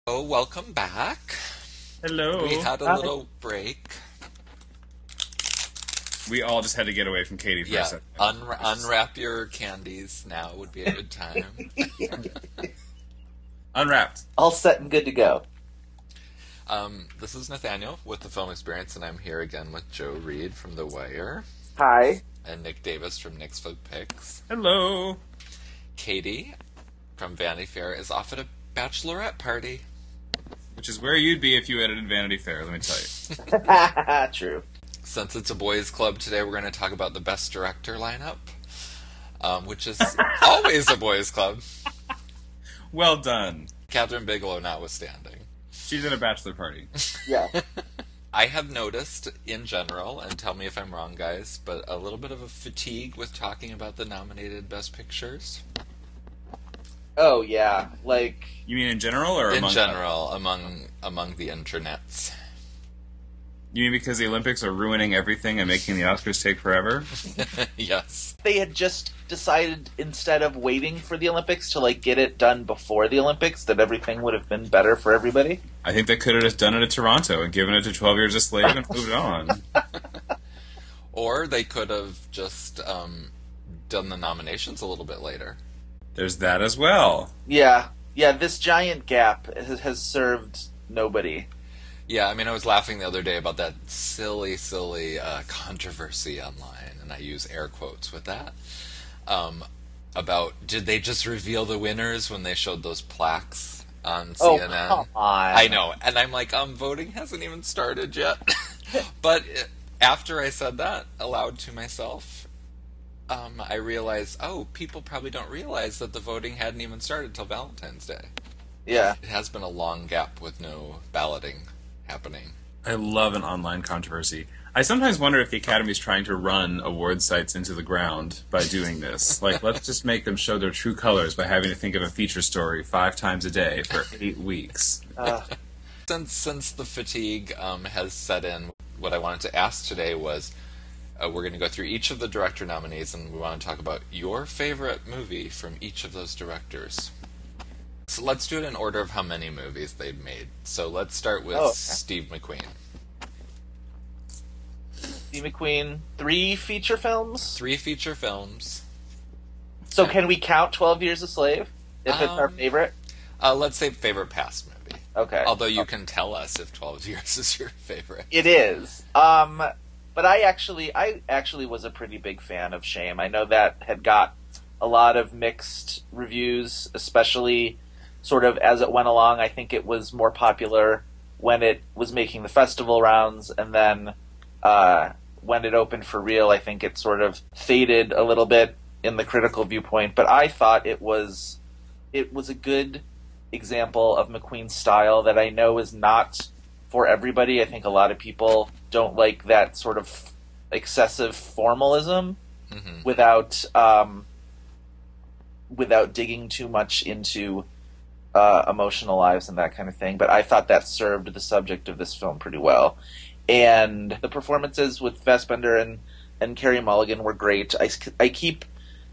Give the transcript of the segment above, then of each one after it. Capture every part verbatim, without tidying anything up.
Oh, welcome back. We Hello. had a Hi. little break. We all just had to get away from Katie for a Yeah, second. un- unwrap your candies now would be a good time. Unwrapped. All set and good to go. Um, this is Nathaniel with the Film Experience, and I'm here again with Joe Reed from The Wire Hi. and Nick Davis from Nick's Folk Picks. Hello. Katie from Vanity Fair is off at a bachelorette party. Which is where you'd be if you edited Vanity Fair, let me tell you. True. Since it's a boys' club today, we're going to talk about the best director lineup, um, which is always a boys' club, Well done. Catherine Bigelow notwithstanding. She's at a bachelor party. Yeah. I have noticed, in general, and tell me if I'm wrong, guys, but a little bit of a fatigue with talking about the nominated Best Pictures. Oh yeah. Like You mean in general or In among general, among among the internets. You mean because the Olympics are ruining everything and making the Oscars take forever? Yes. they had just decided instead of waiting for the Olympics to like get it done before the Olympics, that everything would have been better for everybody. I think they could have just done it at Toronto and given it to twelve Years a Slave and moved on. Or they could have just um, done the nominations a little bit later. There's that as well. Yeah. Yeah. This giant gap has, has served nobody. Yeah, I mean, I was laughing the other day about that silly, silly uh, controversy online, and I use air quotes with that, um, about did they just reveal the winners when they showed those plaques on Oh C N N? come on. I know, and I'm like, um, voting hasn't even started yet. But uh, after I said that aloud to myself, um, I realized, oh, people probably don't realize that the voting hadn't even started till Valentine's Day. Yeah. It has been a long gap with no balloting happening. I love an online controversy. I sometimes wonder if the Academy's trying to run award sites into the ground by doing this. Like, let's just make them show their true colors by having to think of a feature story five times a day for eight weeks. Uh, Since since the fatigue um, has set in, what I wanted to ask today was, uh, we're going to go through each of the director nominees, and we want to talk about your favorite movie from each of those directors. So let's do it in order of how many movies they've made. So let's start with Oh, okay. Steve McQueen. Steve McQueen, three feature films. Three feature films. So can we count Twelve Years a Slave if it's our Um, favorite? Uh, let's say favorite past movie. Okay. Although you can tell us if twelve Years is your favorite. It is. Um, but I actually, I actually was a pretty big fan of Shame. I know that had got a lot of mixed reviews, especially sort of as it went along. I think it was more popular when it was making the festival rounds, and then uh, when it opened for real, I think it sort of faded a little bit in the critical viewpoint. But I thought it was, it was a good example of McQueen's style that I know is not for everybody. I think a lot of people don't like that sort of excessive formalism hmm without um, without digging too much into uh, emotional lives and that kind of thing. But I thought that served the subject of this film pretty well. And the performances with Fassbender and, and Carey Mulligan were great. I, I keep...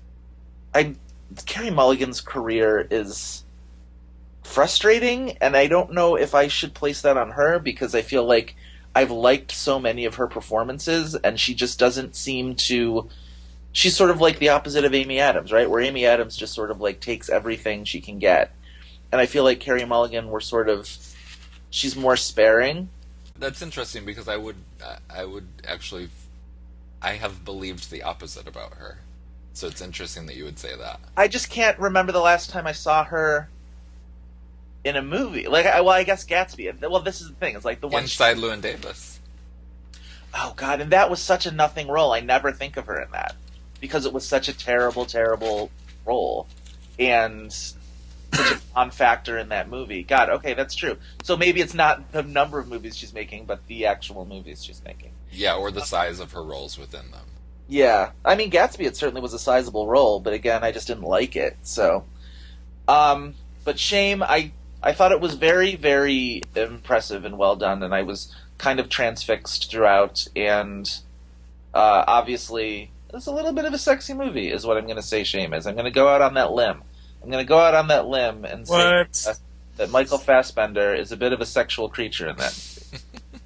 I Carey Mulligan's career is frustrating, and I don't know if I should place that on her, because I feel like I've liked so many of her performances, and she just doesn't seem to... She's sort of like the opposite of Amy Adams, right? Where Amy Adams just sort of like takes everything she can get. And I feel like Carey Mulligan were sort of... She's more sparing. That's interesting because I would, I would actually, I have believed the opposite about her. So it's interesting that you would say that. I just can't remember the last time I saw her in a movie. Like, I, well, I guess Gatsby. Well, this is the thing. It's like the one... Inside Llewyn Davis. Oh, God, and that was such a nothing role. I never think of her in that. Because it was such a terrible, terrible role. And such a non-factor in that movie. God, okay, that's true. So maybe it's not the number of movies she's making, but the actual movies she's making. Yeah, or the size of her roles within them. Yeah. I mean, Gatsby, it certainly was a sizable role, but again, I just didn't like it, so... Um, but Shame, I, I thought it was very, very impressive and well done, and I was kind of transfixed throughout, and uh, obviously... It's a little bit of a sexy movie, is what I'm going to say Shame is. I'm going to go out on that limb. I'm going to go out on that limb and say What? uh, that Michael Fassbender is a bit of a sexual creature in that movie.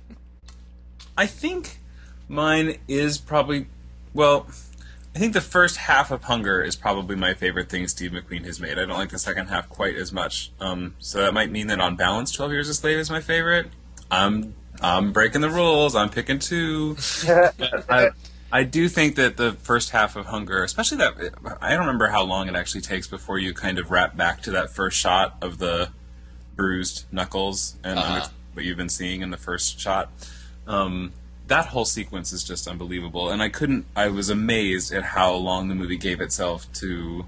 I think mine is probably, well, I think the first half of Hunger is probably my favorite thing Steve McQueen has made. I don't like the second half quite as much. Um, so that might mean that on balance, twelve Years a Slave is my favorite. I'm I'm breaking the rules. I'm picking two. I, I do think that the first half of Hunger, especially that, I don't remember how long it actually takes before you kind of wrap back to that first shot of the bruised knuckles and Uh-huh. under, what you've been seeing in the first shot. Um, that whole sequence is just unbelievable, and I couldn't. I was amazed at how long the movie gave itself to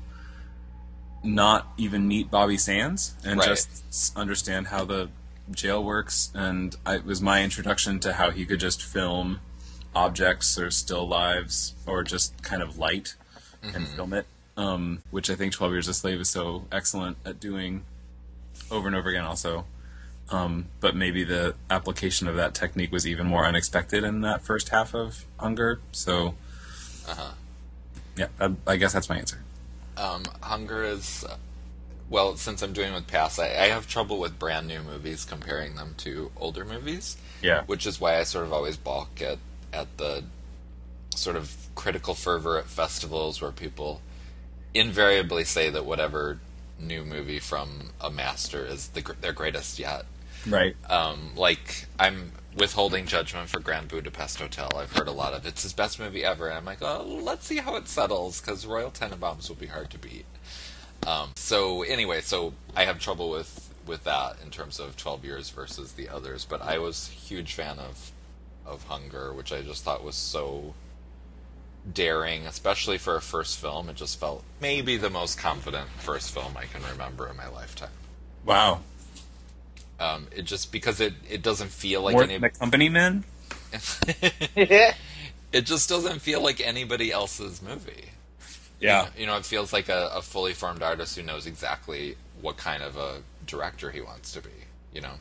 not even meet Bobby Sands and Right. just understand how the jail works. And I, it was my introduction to how he could just film objects or still lives or just kind of light and film it, um, which I think twelve Years a Slave is so excellent at doing over and over again also. Um, but maybe the application of that technique was even more unexpected in that first half of Hunger. So, Uh-huh. yeah, I, I guess that's my answer. Um, Hunger is, uh, well, since I'm doing with Pass, I, I have trouble with brand new movies comparing them to older movies. Yeah. Which is why I sort of always balk at, at the sort of critical fervor at festivals where people invariably say that whatever new movie from a master is the, gr- their greatest yet. Right. Um, like, I'm withholding judgment for Grand Budapest Hotel. I've heard a lot of it's his best movie ever, and I'm like, oh, let's see how it settles, because Royal Tenenbaums will be hard to beat. Um, so anyway, so I have trouble with, with that in terms of twelve Years versus the others, but I was a huge fan of of Hunger, which I just thought was so daring, especially for a first film. It just felt maybe the most confident first film I can remember in my lifetime. Wow. Um, it just because it, it doesn't feel like More any. than the Company Men? It just doesn't feel like anybody else's movie. Yeah. You know, it feels like a, a fully formed artist who knows exactly what kind of a director he wants to be. You know.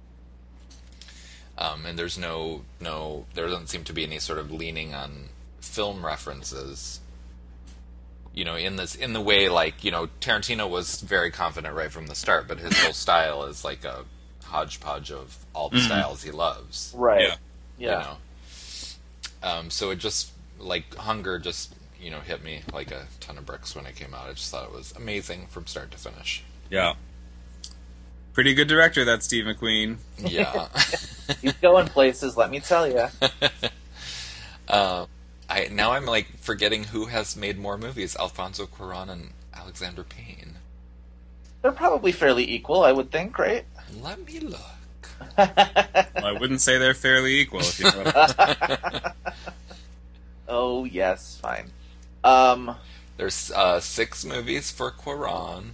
Um, and there's no no there doesn't seem to be any sort of leaning on film references. You know, in this in the way like you know Tarantino was very confident right from the start, but his whole style is like a hodgepodge of all the Mhm. styles he loves. Right. Yeah. Yeah. You know, um, so it just like Hunger just you know hit me like a ton of bricks when it came out. I just thought it was amazing from start to finish. Yeah. Pretty good director, that Steve McQueen. Yeah. He's going places, let me tell you. uh, I now I'm like forgetting who has made more movies: Alfonso Cuarón and Alexander Payne. They're probably fairly equal, I would think, right? Let me look. Well, I wouldn't say they're fairly equal. If you know what I'm Oh, yes, fine. Um, There's uh, six movies for Cuarón,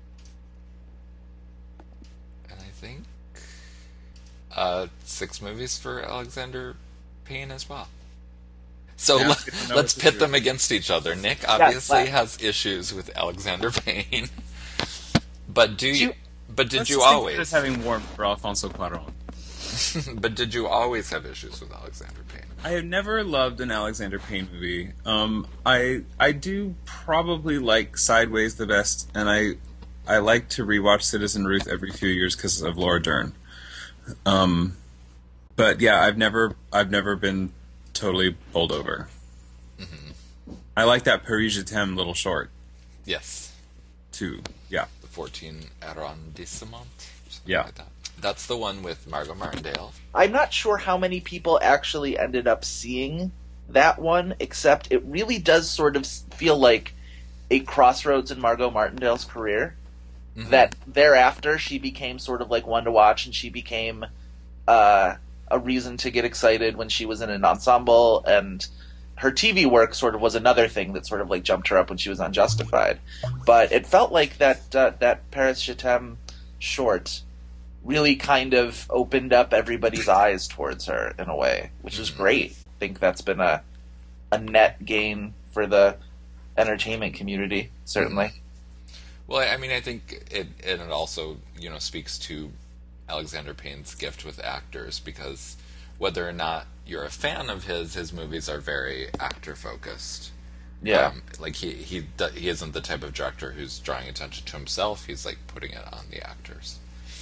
and I think uh, six movies for Alexander Payne as well. So Yeah, let, good to know let's it's pit true. them against each other. Nick obviously let- has issues with Alexander Payne, but do you? you- But did Let's you just think of it always? as having warmth for Alfonso Cuarón. But did you always have issues with Alexander Payne? I have never loved an Alexander Payne movie. Um, I I do probably like Sideways the best, and I I like to rewatch Citizen Ruth every few years because of Laura Dern. Um, but yeah, I've never I've never been totally bowled over. Mm-hmm. I like that Paris Je t'aime little short Yes, too. Yeah, the fourteen arrondissement. something Yeah. like that. That's the one with Margot Martindale. I'm not sure how many people actually ended up seeing that one, except it really does sort of feel like a crossroads in Margot Martindale's career. Mhm. That thereafter she became sort of like one to watch, and she became uh, a reason to get excited when she was in an ensemble, and her T V work sort of was another thing that sort of like jumped her up when she was on Justified. But it felt like that uh, that Paris Je t'aime short really kind of opened up everybody's eyes towards her in a way, which is great. I think that's been a a net gain for the entertainment community, certainly. Well, I mean, I think it and it also you know speaks to Alexander Payne's gift with actors, because whether or not you're a fan of his, his movies are very actor focused. Yeah. Um, like he he do- he isn't the type of director who's drawing attention to himself. He's like putting it on the actors.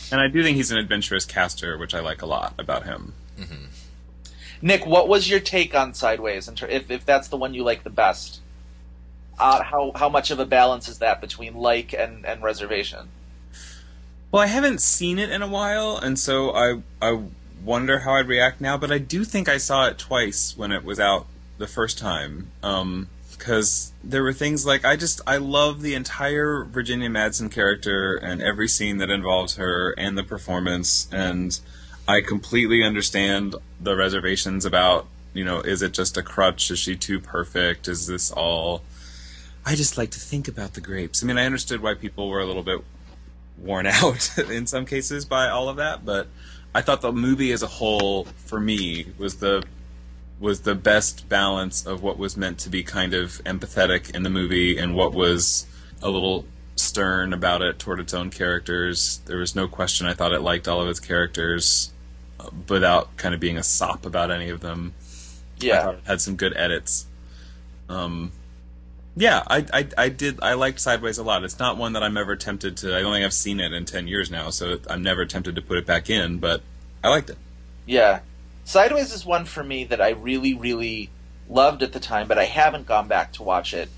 And I do think he's an adventurous caster, which I like a lot about him. Mm-hmm. Nick, what was your take on Sideways? If if that's the one you like the best, uh, how how much of a balance is that between like and, and reservation? Well, I haven't seen it in a while, and so I I wonder how I'd react now. But I do think I saw it twice when it was out the first time, because um, there were things like I just I love the entire Virginia Madsen character and every scene that involves her and the performance, and I completely understand the reservations about, you know, is it just a crutch? Is she too perfect? Is this all? I just like to think about the grapes. I mean, I understood why people were a little bit worn out in some cases by all of that, but I thought the movie as a whole, for me, was the was the best balance of what was meant to be kind of empathetic in the movie and what was a little stern about it toward its own characters. There was no question I thought it liked all of its characters uh, without kind of being a sop about any of them. Yeah. I thought it had some good edits. Um, yeah, I, I, I did. I liked Sideways a lot. It's not one that I'm ever tempted to. I don't think I've seen it in ten years now, so I'm never tempted to put it back in. But I liked it. Yeah, Sideways is one for me that I really, really loved at the time, but I haven't gone back to watch it.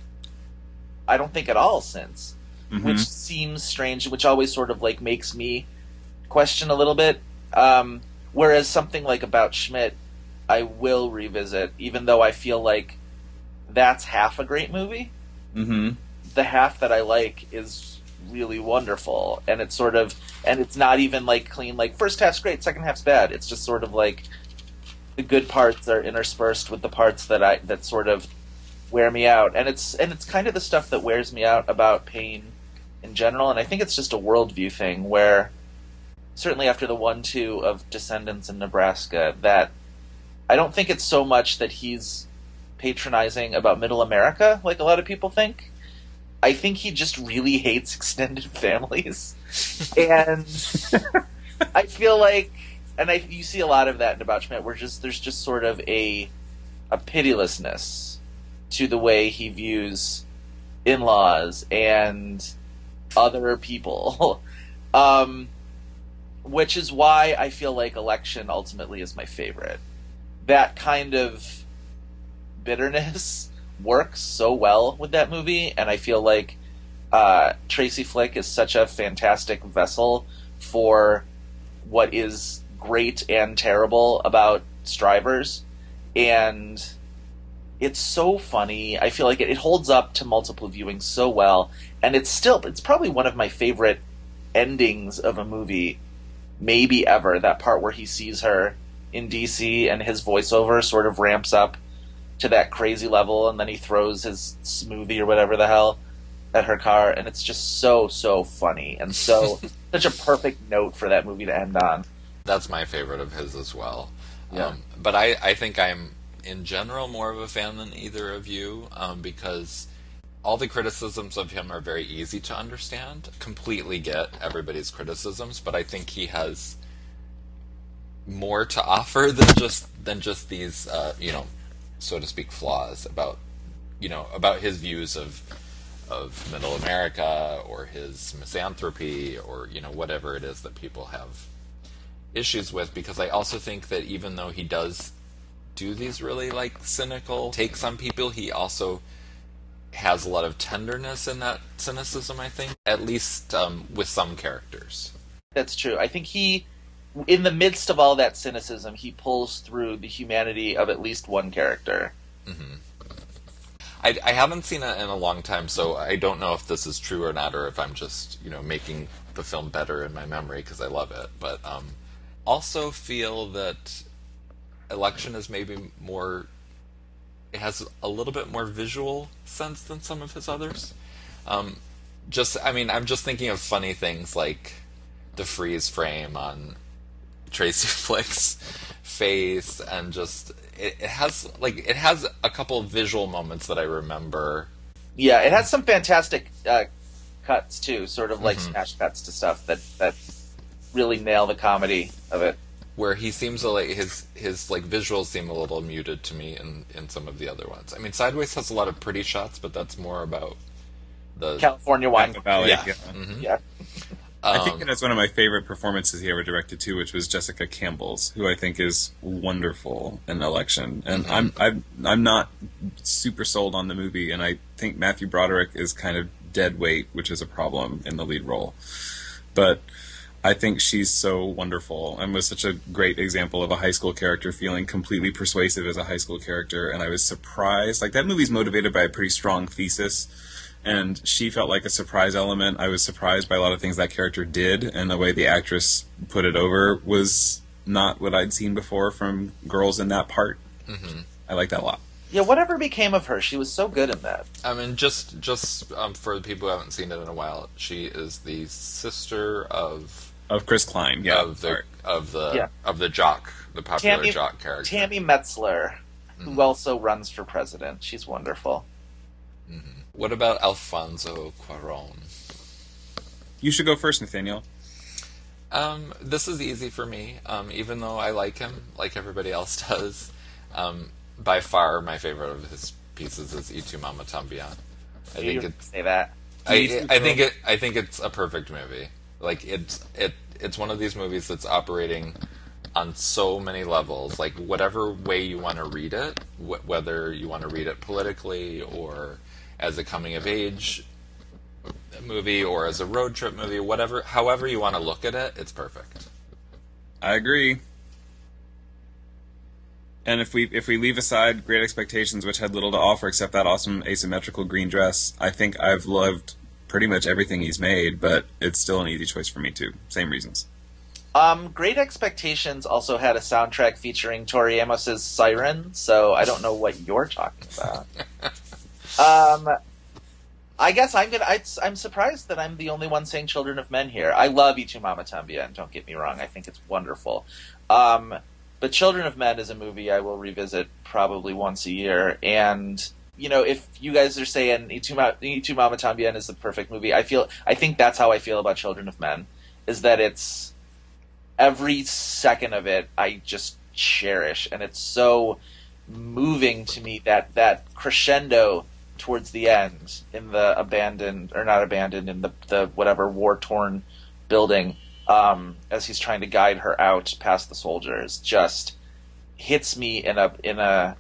I don't think at all since, Mm-hmm. which seems strange. Which always sort of like makes me question a little bit. Um, whereas something like About Schmidt, I will revisit, even though I feel like that's half a great movie. Mm-hmm. The half that I like is really wonderful, and it's sort of, and it's not even like clean, like first half's great, second half's bad. It's just sort of like the good parts are interspersed with the parts that I that sort of wear me out, and it's and it's kind of the stuff that wears me out about Payne in general. And I think it's just a worldview thing where, certainly after the one two of Descendants in Nebraska, that I don't think it's so much that he's patronizing about Middle America like a lot of people think. I think he just really hates extended families, and I feel like, and I you see a lot of that in About Schmidt, where just there's just sort of a a pitilessness to the way he views in-laws and other people, um, which is why I feel like Election ultimately is my favorite. That kind of bitterness works so well with that movie, and I feel like uh, Tracy Flick is such a fantastic vessel for what is great and terrible about Strivers, and it's so funny. I feel like it, it holds up to multiple viewings so well, and it's still, it's probably one of my favorite endings of a movie maybe ever, that part where he sees her in D C and his voiceover sort of ramps up to that crazy level, and then he throws his smoothie or whatever the hell at her car, and it's just so, so funny, and so such a perfect note for that movie to end on. That's my favorite of his as well. Yeah. Um, but I, I think I'm, in general, more of a fan than either of you, um, because all the criticisms of him are very easy to understand. Completely get everybody's criticisms, but I think he has more to offer than just than just these, uh, you know, so to speak, flaws about, you know, about his views of of Middle America or his misanthropy or, you know, whatever it is that people have issues with. Because I also think that even though he does do these really like cynical takes on people, he also has a lot of tenderness in that cynicism, I think, at least um, with some characters. That's true. I think he, in the midst of all that cynicism, he pulls through the humanity of at least one character. Mm-hmm. I, I haven't seen it in a long time, so I don't know if this is true or not, or if I'm just, you know, making the film better in my memory because I love it. But um, also feel that Election is maybe more, it has a little bit more visual sense than some of his others. Um, just, I mean, I'm just thinking of funny things like the freeze frame on Tracy Flick's face, and just it, it has like it has a couple of visual moments that I remember. Yeah, it has some fantastic uh, cuts too, sort of like Mm-hmm. smash cuts to stuff that that really nail the comedy of it. Where he seems to like his his like visuals seem a little muted to me in, in some of the other ones. I mean, Sideways has a lot of pretty shots, but that's more about the California wine. Valley, yeah. yeah. Mhm. Yeah. I think Um, that that's one of my favorite performances he ever directed too, which was Jessica Campbell's, who I think is wonderful in Election. And Mm-hmm. I'm I'm I'm not super sold on the movie, and I think Matthew Broderick is kind of dead weight, which is a problem in the lead role. But I think she's so wonderful and was such a great example of a high school character feeling completely persuasive as a high school character. And I was surprised. Like, that movie's motivated by a pretty strong thesis, and she felt like a surprise element. I was surprised by a lot of things that character did, and the way the actress put it over was not what I'd seen before from girls in that part. Mm-hmm. I like that a lot. Yeah, whatever became of her, she was so good in that. I mean, just just um, for the people who haven't seen it in a while, she is the sister of Of Chris Klein, yeah. of the Sorry. of the Yeah. of the jock, the popular Tammy, jock character. Tammy Metzler, who Mhm. also runs for president. She's wonderful. What about Alfonso Cuarón? You should go first, Nathaniel. Um, this is easy for me, um, even though I like him, like everybody else does. Um, by far, my favorite of his pieces is Y Tu Mama Tambien. I You think it's say that. I, I think it. I think it's a perfect movie. Like it's it. It's one of these movies that's operating on so many levels. Like whatever way you want to read it, wh- whether you want to read it politically or as a coming of age movie or as a road trip movie, whatever. However you want to look at it, it's perfect. I agree. And if we if we leave aside Great Expectations, which had little to offer except that awesome asymmetrical green dress, I think I've loved pretty much everything he's made, but it's still an easy choice for me too. Same reasons. Um, Great Expectations also had a soundtrack featuring Tori Amos's Siren, so I don't know what you're talking about. um, I guess I'm gonna. I, I'm surprised that I'm the only one saying Children of Men here. I love Y Tu Mama Tambien. Don't get me wrong. I think it's wonderful. Um, but Children of Men is a movie I will revisit probably once a year. And you know, if you guys are saying Y Tu, Ma- Y Tu Mama Tambien is the perfect movie, I feel. I think that's how I feel about Children of Men. Is that it's every second of it I just cherish, and it's so moving to me, that that crescendo towards the end in the abandoned, or not abandoned, in the, the whatever war-torn building, um, as he's trying to guide her out past the soldiers, just hits me in a in a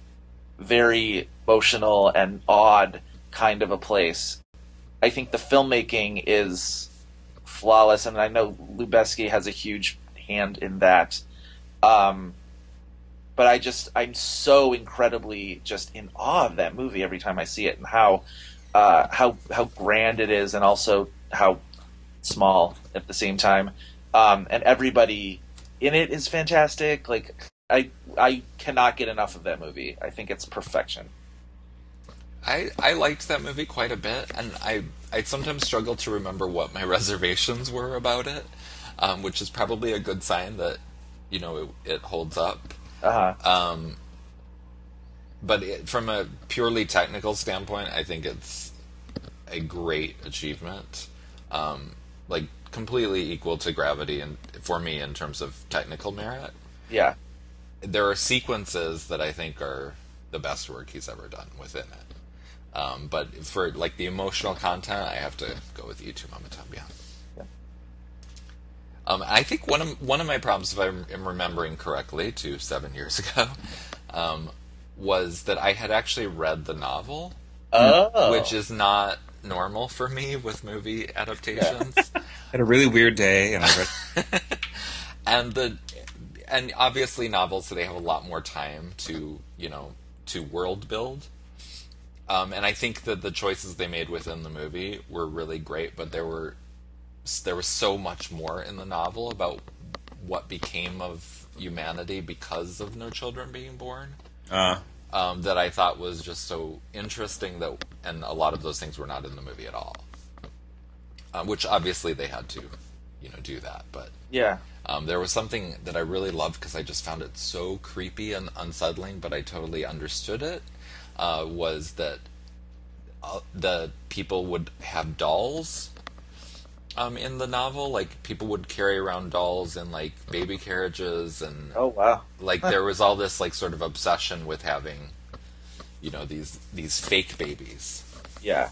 very emotional and odd kind of a place. I think the filmmaking is flawless, and I know Lubeski has a huge hand in that. Um, but I just, I'm so incredibly just in awe of that movie every time I see it, and how, uh, how, how grand it is, and also how small at the same time. Um, and everybody in it is fantastic. Like, I, I cannot get enough of that movie. I think it's perfection. I, I liked that movie quite a bit, and I I sometimes struggle to remember what my reservations were about it, um, which is probably a good sign that, you know, it, it holds up. Uh-huh. Um, but it, from a purely technical standpoint, I think it's a great achievement, um, like completely equal to Gravity, and for me in terms of technical merit. Yeah. There are sequences that I think are the best work he's ever done within it. Um, but for like the emotional content, I have to go with Y Tu Mama Tambien. Yeah. Um, I think one of one of my problems, if I am remembering correctly, to seven years ago, um, was that I had actually read the novel, Oh. which is not normal for me with movie adaptations. Had a really weird day, and I read. and the and obviously novels today have a lot more time to you know to world build. Um, and I think that the choices they made within the movie were really great, but there were there was so much more in the novel about what became of humanity because of no children being born, Uh, um, that I thought was just so interesting, that, and a lot of those things were not in the movie at all. Uh, which obviously they had to, you know, do that, but Yeah. um, there was something that I really loved because I just found it so creepy and unsettling, but I totally understood it. Uh, was that uh, the people would have dolls um, in the novel. Like, people would carry around dolls in, like, baby carriages, and Oh, wow. like there was all this, like, sort of obsession with having, you know, these these fake babies. Yeah.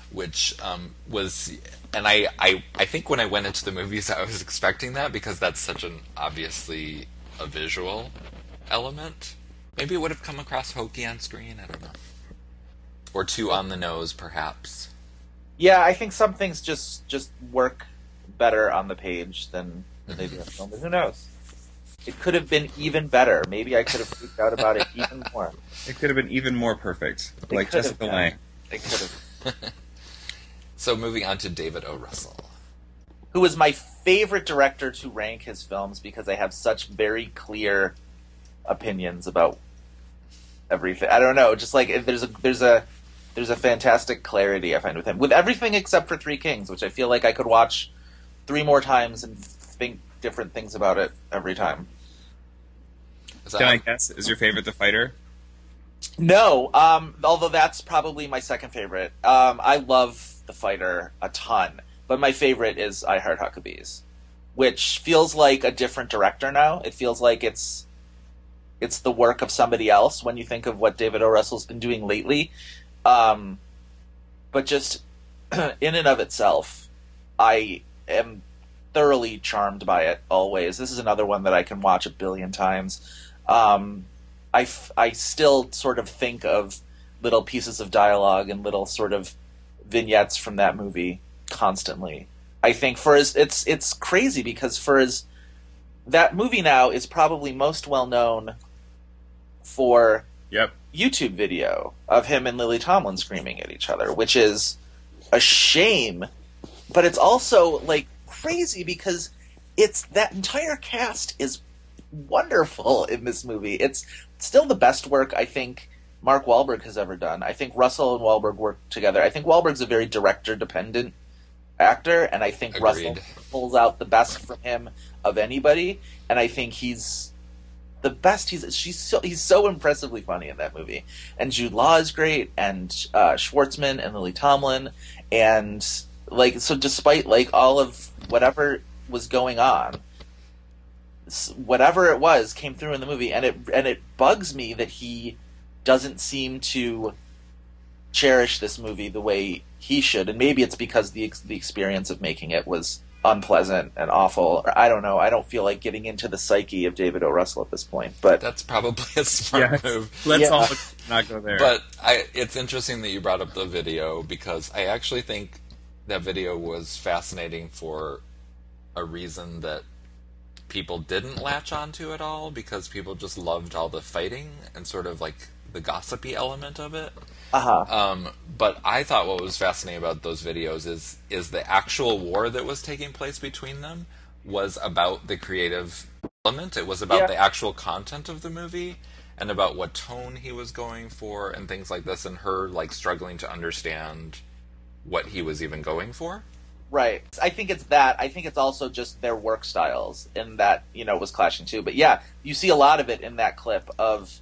which um, was, and I, I, I think when I went into the movies, I was expecting that because that's such an obviously a visual element. Maybe it would have come across hokey on screen. I don't know, or too on the nose, perhaps. Yeah, I think some things just just work better on the page than they do on film. But who knows? It could have been even better. Maybe I could have freaked out about it even more. It could have been even more perfect, It like could have Jessica been. Lange. It could have. So moving on to David O. Russell. Who is my favorite director to rank his films because I have such very clear opinions about everything. I don't know, just like there's a there's a there's a fantastic clarity I find with him. With everything except for Three Kings, which I feel like I could watch three more times and think different things about it every time. Is that Can I guess? Is your favorite The Fighter? No, um, although that's probably my second favorite. Um, I love The Fighter a ton, but my favorite is I Heart Huckabees, which feels like a different director now. It feels like it's it's the work of somebody else when you think of what David O. Russell's been doing lately. Um, but just in and of itself, I am thoroughly charmed by it always. This is another one that I can watch a billion times. Um, I, f- I still sort of think of little pieces of dialogue and little sort of vignettes from that movie constantly. I think for his, it's it's crazy because for his, that movie now is probably most well known for Yep. YouTube video of him and Lily Tomlin screaming at each other, which is a shame, but it's also like crazy because it's that entire cast is wonderful in this movie. It's still the best work I think Mark Wahlberg has ever done. I think Russell and Wahlberg work together. I think Wahlberg's a very director-dependent actor, and I think Agreed. Russell pulls out the best from him of anybody, and I think he's the best. He's she's so, he's so impressively funny in that movie, and Jude Law is great, and uh, Schwartzman and Lily Tomlin, and like so. Despite like all of whatever was going on, whatever it was came through in the movie, and it and it bugs me that he doesn't seem to cherish this movie the way he should, and maybe it's because the the experience of making it was unpleasant and awful. Or I don't know. I don't feel like getting into the psyche of David O. Russell at this point. But That's probably a smart Yeah. move. Let's Yeah. all not go there. But I, it's interesting that you brought up the video because I actually think that video was fascinating for a reason that people didn't latch onto at all because people just loved all the fighting and sort of like the gossipy element of it. uh-huh. Um, but I thought what was fascinating about those videos is is the actual war that was taking place between them was about the creative element. It was about Yeah. the actual content of the movie and about what tone he was going for and things like this, and her like struggling to understand what he was even going for. Right. I think it's that. I think it's also just their work styles, and that, you know, was clashing too. But yeah, you see a lot of it in that clip of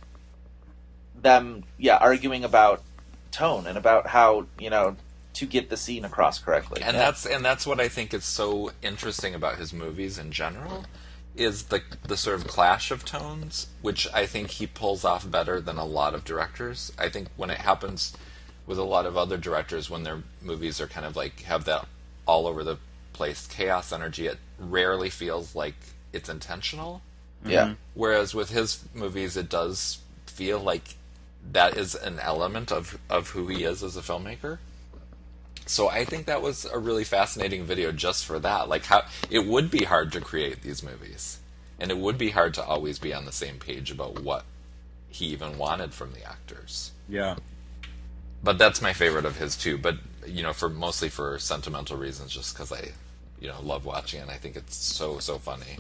them, yeah, arguing about tone and about how, you know, to get the scene across correctly. And Yeah. that's and that's what I think is so interesting about his movies in general, is the the sort of clash of tones, which I think he pulls off better than a lot of directors. I think when it happens with a lot of other directors, when their movies are kind of like have that all over the place chaos energy, it rarely feels like it's intentional. Yeah. Whereas with his movies, it does feel like that is an element of, of who he is as a filmmaker. So I think that was a really fascinating video just for that. Like how it would be hard to create these movies, and it would be hard to always be on the same page about what he even wanted from the actors. yeah. But that's my favorite of his too. But you know, for mostly for sentimental reasons, just because I, you know, love watching it. And I think it's so so funny.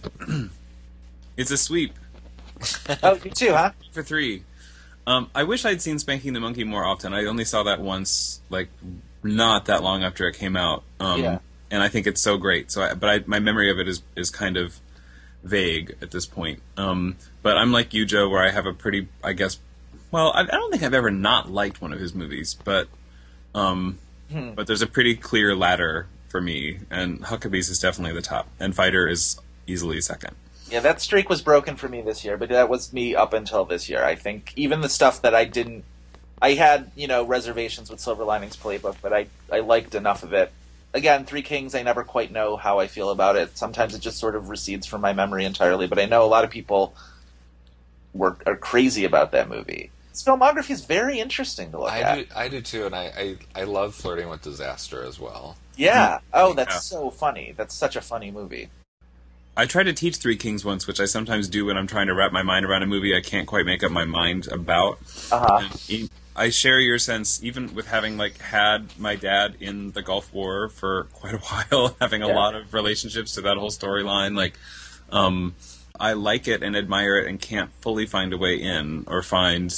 It's a sweep Oh, you too, huh? for three. Um, I wish I'd seen Spanking the Monkey more often. I only saw that once, like, not that long after it came out. Um, Yeah. And I think it's so great. So, I, but I, my memory of it is, is kind of vague at this point. Um, but I'm like you, Joe, where I have a pretty, I guess, well, I, I don't think I've ever not liked one of his movies, but um, Hmm. but there's a pretty clear ladder for me, and Huckabees is definitely the top, and Fighter is easily second. Yeah, that streak was broken for me this year, but that was me up until this year. I think even the stuff that I didn't, I had, you know, reservations with Silver Linings Playbook, but I, I liked enough of it. Again, Three Kings, I never quite know how I feel about it. Sometimes it just sort of recedes from my memory entirely, but I know a lot of people were are crazy about that movie. His filmography is very interesting to look I at. do, I do too, and I, I, I love Flirting with Disaster as well. Yeah. Oh, that's Yeah. so funny. That's such a funny movie. I tried to teach Three Kings once, which I sometimes do when I'm trying to wrap my mind around a movie I can't quite make up my mind about. Uh-huh. And I share your sense, even with having like had my dad in the Gulf War for quite a while, having a Yeah. lot of relationships to that whole storyline. Like, um, I like it and admire it, and can't fully find a way in or find.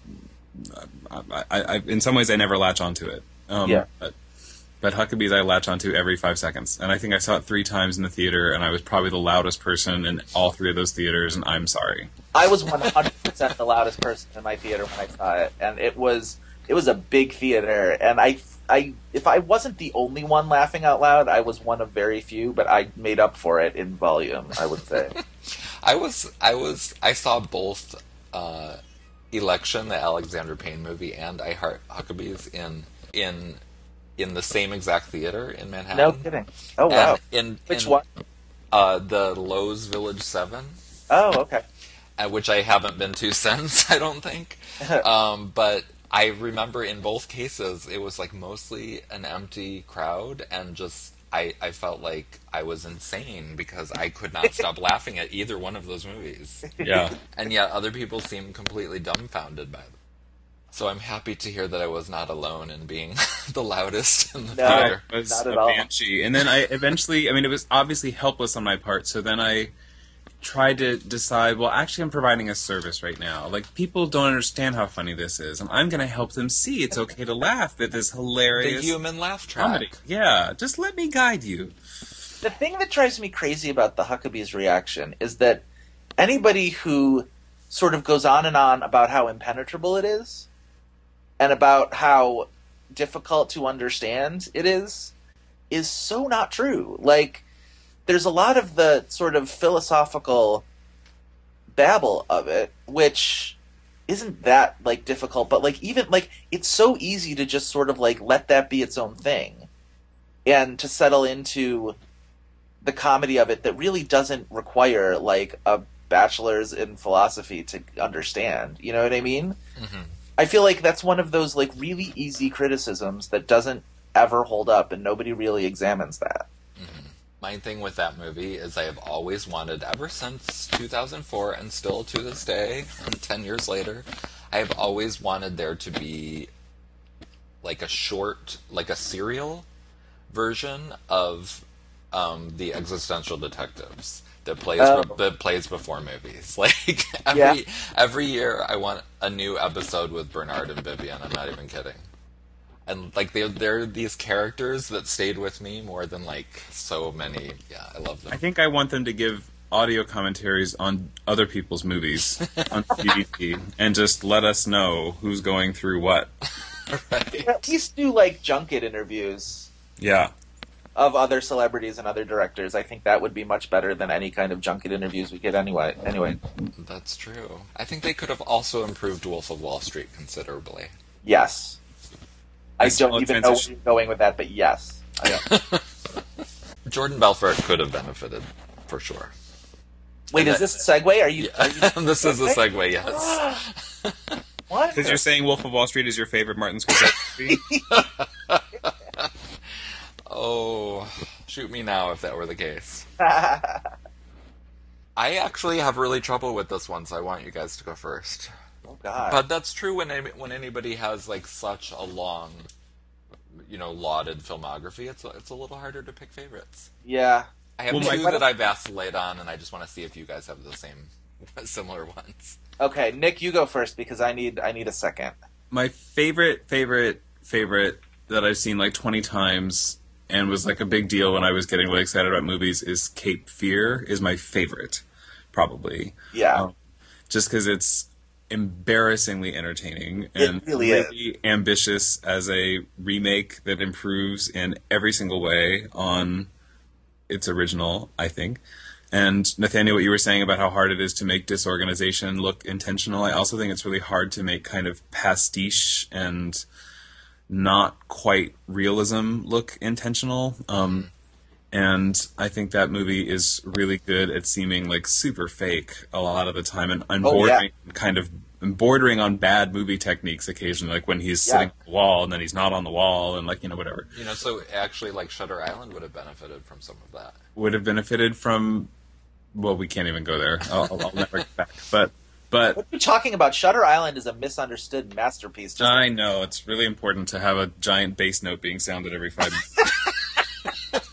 I, I, I, in some ways, I never latch onto it. Um, Yeah. But, but Huckabees, I latch onto every five seconds, and I think I saw it three times in the theater, and I was probably the loudest person in all three of those theaters, and I'm sorry. I was one hundred percent the loudest person in my theater when I saw it, and it was it was a big theater, and I, I if I wasn't the only one laughing out loud, I was one of very few, but I made up for it in volume, I would say. I was I was I saw both uh, Election, the Alexander Payne movie, and I Heart Huckabees in in in the same exact theater in Manhattan. No kidding. Oh, wow. And in, Which in, one? Uh, the Lowe's Village Seven. Oh, okay. Uh, which I haven't been to since, I don't think. um, but I remember in both cases, it was like mostly an empty crowd, and just I, I felt like I was insane because I could not stop laughing at either one of those movies. Yeah. And yet other people seemed completely dumbfounded by them. So I'm happy to hear that I was not alone in being the loudest in the No. theater. It was Not at a all. banshee. And then I eventually, I mean, it was obviously helpless on my part, so then I tried to decide, well, actually I'm providing a service right now. Like, people don't understand how funny this is, and I'm going to help them see it's okay to laugh at this The hilarious human laugh track. comedy. Yeah, just let me guide you. The thing that drives me crazy about the Huckabees reaction is that anybody who sort of goes on and on about how impenetrable it is, and about how difficult to understand it is, is so not true. Like, there's a lot of the sort of philosophical babble of it, which isn't that, like, difficult, but, like, even, like, it's so easy to just sort of, like, let that be its own thing, and to settle into the comedy of it that really doesn't require, like, a bachelor's in philosophy to understand. You know what I mean? Mm-hmm. I feel like that's one of those, like, really easy criticisms that doesn't ever hold up, and nobody really examines that. Mm-hmm. My thing with that movie is I have always wanted, ever since two thousand four, and still to this day, ten years later, I have always wanted there to be like a short, like a serial version of um, the Existential Detectives that plays Oh. that plays before movies. Like every Yeah. every year, I want a new episode with Bernard and Vivian. I'm not even kidding. And like they're they're these characters that stayed with me more than like so many. Yeah, I love them. I think I want them to give audio commentaries on other people's movies on D V D and just let us know who's going through what. Right. At least do, like, junket interviews Yeah. of other celebrities and other directors. I think that would be much better than any kind of junket interviews we get anyway. Anyway, That's true. I think they could have also improved Wolf of Wall Street considerably. yes. I I saw don't a even know where transition- you're going with that, but yes. Jordan Belfort could have benefited for sure. Wait, And is that- this a segue? Are you... Are Yeah. you This is a segue, yes. what? Because you're saying Wolf of Wall Street is your favorite Martin Scorsese movie? Oh, shoot me now if that were the case. I actually have really trouble with this one, so I want you guys to go first. Oh, God. But that's true when any- when anybody has like such a long, you know, lauded filmography. It's a, it's a little harder to pick favorites. yeah. I have Well, two my- that I've vacillated on, and I just want to see if you guys have the same, similar ones. Okay, Nick, you go first because I need I need a second. My favorite, favorite, favorite that I've seen like twenty times and was like a big deal when I was getting really excited about movies is Cape Fear is my favorite, probably. Yeah. Um, just because it's embarrassingly entertaining and really is. really ambitious as a remake that improves in every single way on its original, I think. And Nathaniel, what you were saying about how hard it is to make disorganization look intentional, I also think it's really hard to make kind of pastiche and not quite realism look intentional. Um, and I think that movie is really good at seeming like super fake a lot of the time, and, and Oh, bordering yeah. kind of bordering on bad movie techniques occasionally, like when he's Yeah. sitting on the wall and then he's not on the wall, and like, you know, whatever. You know, so actually, like Shutter Island would have benefited from some of that. Would have benefited from, well, we can't even go there. I'll, I'll never get back. But, but What are you talking about? Shutter Island is a misunderstood masterpiece. Just I know it's really important to have a giant bass note being sounded every five minutes.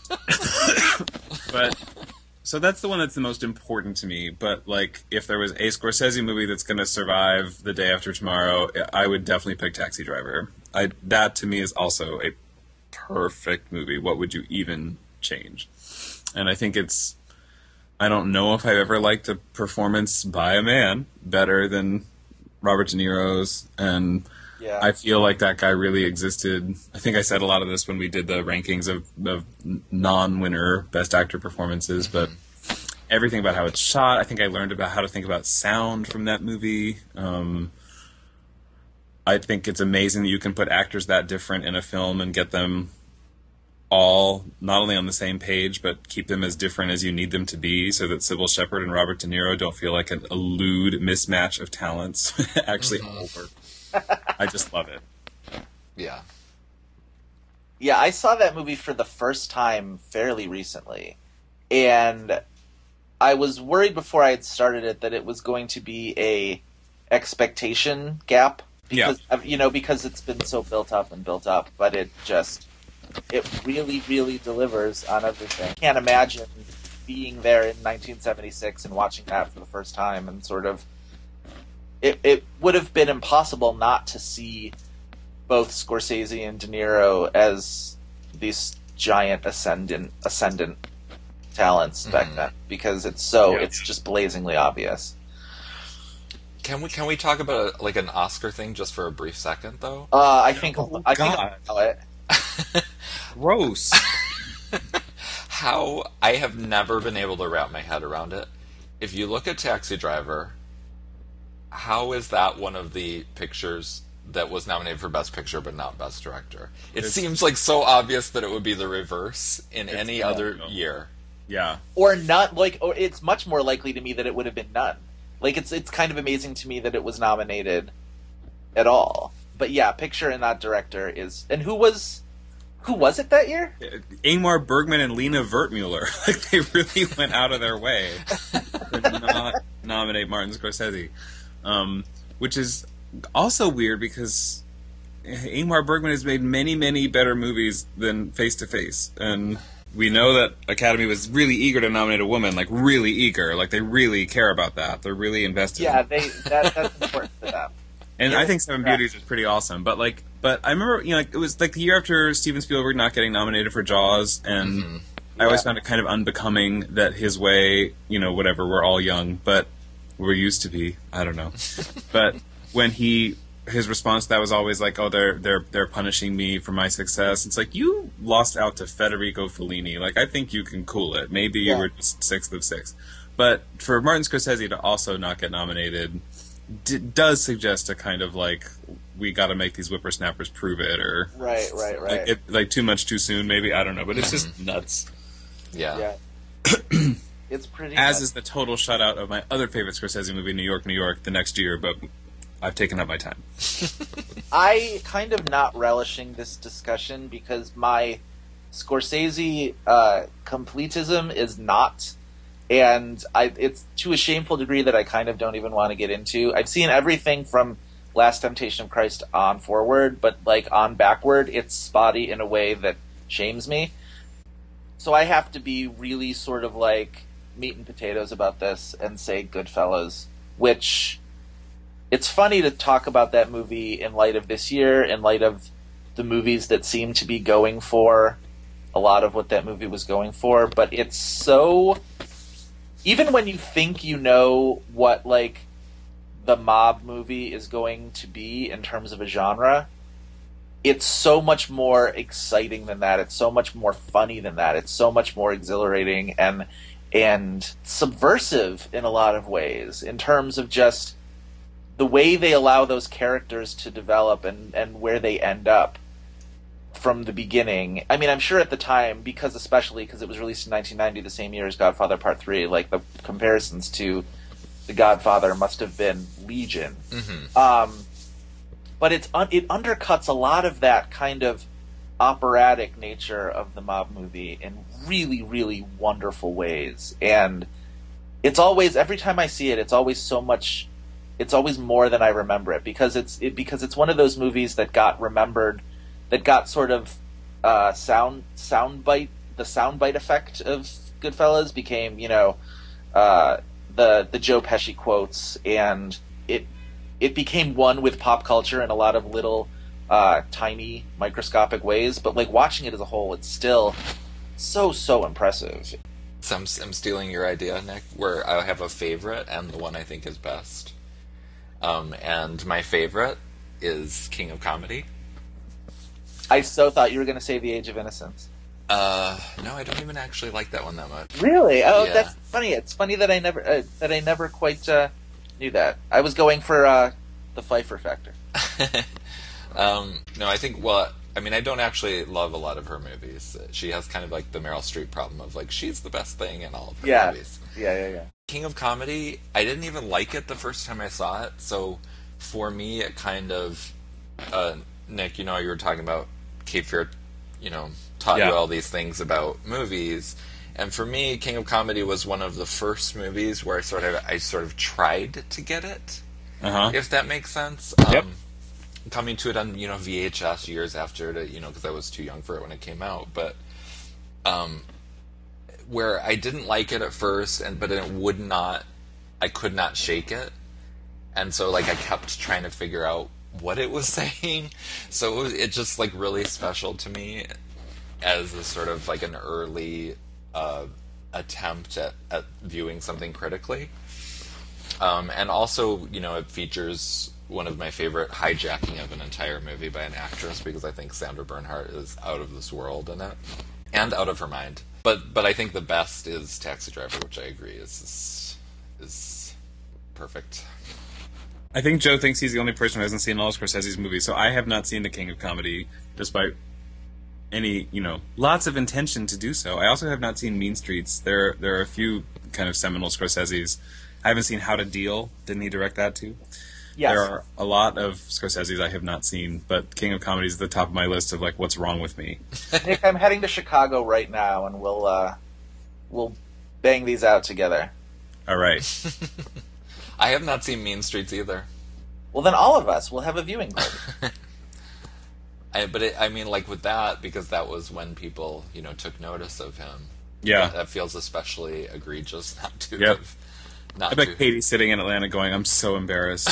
But so that's the one that's the most important to me. But like, if there was a Scorsese movie that's going to survive The Day After Tomorrow, I would definitely pick Taxi Driver. I that to me is also a perfect movie. What would you even change? And I think it's. I don't know if I've ever liked a performance by a man better than Robert De Niro's, and yeah. I feel like that guy really existed. I think I said a lot of this when we did the rankings of, of non-winner Best Actor performances, but everything about how it's shot, I think I learned about how to think about sound from that movie. Um, I think it's amazing that you can put actors that different in a film and get them all not only on the same page, but keep them as different as you need them to be, so that Sybil Shepherd and Robert De Niro don't feel like an, a lewd mismatch of talents. Actually, all work. I just love it. Yeah. Yeah, I saw that movie for the first time fairly recently, and I was worried before I had started it that it was going to be a expectation gap because Yeah. of, you know, because it's been so built up and built up, but it just it really, really delivers on everything. Can't imagine being there in nineteen seventy-six and watching that for the first time and sort of it it would have been impossible not to see both Scorsese and De Niro as these giant ascendant ascendant talents back Mhm. then, because it's so Yeah. it's just blazingly obvious. Can we can we talk about like an Oscar thing just for a brief second, though? Uh, I think Oh, I think God. I'll know it. Gross. How I have never been able to wrap my head around it. If you look at Taxi Driver, how is that one of the pictures that was nominated for Best Picture but not Best Director? It It's- seems like so obvious that it would be the reverse in It's any not, other no. year. Yeah. Or not like or it's much more likely to me that it would have been none. Like it's it's kind of amazing to me that it was nominated at all. But yeah, picture and not director is and who was who was it that year? Ingmar Bergman and Lena Wertmuller. Like, they really went out of their way to not nominate Martin Scorsese. Um, which is also weird because Ingmar Bergman has made many, many better movies than Face to Face. And we know that Academy was really eager to nominate a woman, like really eager. Like, they really care about that. They're really invested. Yeah, in they that, that's important to them. And Yeah, I think Seven yeah. Beauties was pretty awesome. But like, but I remember, you know, like, it was like the year after Steven Spielberg not getting nominated for Jaws, and Mhm. I always Yeah. found it kind of unbecoming that his way, you know, whatever. We're all young, but we're used to be. I don't know. But when he, his response to that was always like, "Oh, they're they're they're punishing me for my success." It's like, you lost out to Federico Fellini. Like, I think you can cool it. Maybe you Yeah. were just sixth of six. But for Martin Scorsese to also not get nominated d- does suggest a kind of like, we got to make these whippersnappers prove it, or Right, right, right. like, it, like too much too soon, maybe. I don't know, but it's just nuts. Yeah. Yeah. It's pretty As nuts. is the total shutout of my other favorite Scorsese movie, New York, New York, the next year, but I've taken up my time. I kind of not relishing this discussion because my Scorsese uh, completism is not, and I it's to a shameful degree that I kind of don't even want to get into. I've seen everything from Last Temptation of Christ on forward, but like on backward, it's spotty in a way that shames me. So I have to be really sort of like meat and potatoes about this and say Goodfellas, which it's funny to talk about that movie in light of this year, in light of the movies that seem to be going for a lot of what that movie was going for, but it's so... Even when you think you know what, like, the mob movie is going to be in terms of a genre, it's so much more exciting than that. It's so much more funny than that. It's so much more exhilarating, and and subversive in a lot of ways in terms of just the way they allow those characters to develop and, and where they end up from the beginning. I mean, I'm sure at the time, because especially because it was released in nineteen ninety, the same year as Godfather Part three, like the comparisons to The Godfather must have been legion. Mm-hmm. Um, but it's un- it undercuts a lot of that kind of operatic nature of the mob movie in really, really wonderful ways. And it's always, every time I see it, it's always so much, it's always more than I remember it, because it's it, because it's one of those movies that got remembered, that got sort of uh, sound soundbite, the soundbite effect of Goodfellas became, you know, uh, the the Joe Pesci quotes, and it it became one with pop culture in a lot of little uh, tiny microscopic ways. But like watching it as a whole, it's still so so impressive. So I'm, I'm stealing your idea, Nick, where I have a favorite and the one I think is best. Um, and my favorite is King of Comedy. I so thought you were going to say The Age of Innocence. Uh, no, I don't even actually like that one that much. Really? Oh, Yeah. that's funny. It's funny that I never uh, that I never quite uh, knew that. I was going for uh, the Pfeiffer factor. um, no, I think, well, I mean, I don't actually love a lot of her movies. She has kind of like the Meryl Streep problem of like, she's the best thing in all of her Yeah. movies. Yeah, yeah, yeah. King of Comedy, I didn't even like it the first time I saw it, so for me it kind of, uh, Nick, you know, you were talking about Cape Fear, you know, taught Yeah. you all these things about movies, and for me, King of Comedy was one of the first movies where I sort of, I sort of tried to get it, Uh-huh. if that makes sense. Yep. Um, coming to it on, you know, V H S years after it, you know, because I was too young for it when it came out, but, um, where I didn't like it at first, and but it would not, I could not shake it, and so like I kept trying to figure out what it was saying. So it, was, it just like really special to me as a sort of like an early uh, attempt at, at viewing something critically, um, and also, you know, it features one of my favorite hijacking of an entire movie by an actress, because I think Sandra Bernhard is out of this world in it and out of her mind. But but I think the best is Taxi Driver, which I agree is is perfect. I think Joe thinks he's the only person who hasn't seen all of Scorsese's movies, so I have not seen The King of Comedy, despite any, you know, lots of intention to do so. I also have not seen Mean Streets. There, there are a few kind of seminal Scorsese's. I haven't seen How to Deal. Didn't he direct that too? Yes. There are a lot of Scorsese's I have not seen, but King of Comedy is at the top of my list of like what's wrong with me. Nick, I'm heading to Chicago right now, and we'll uh, we'll bang these out together. All right. I have not seen Mean Streets either. Well, then all of us will have a viewing party. I, but it, I mean, like with that, because that was when people, you know, took notice of him. Yeah. That, that feels especially egregious not to Yep. have. Not I bet to. Katie's sitting in Atlanta going, I'm so embarrassed.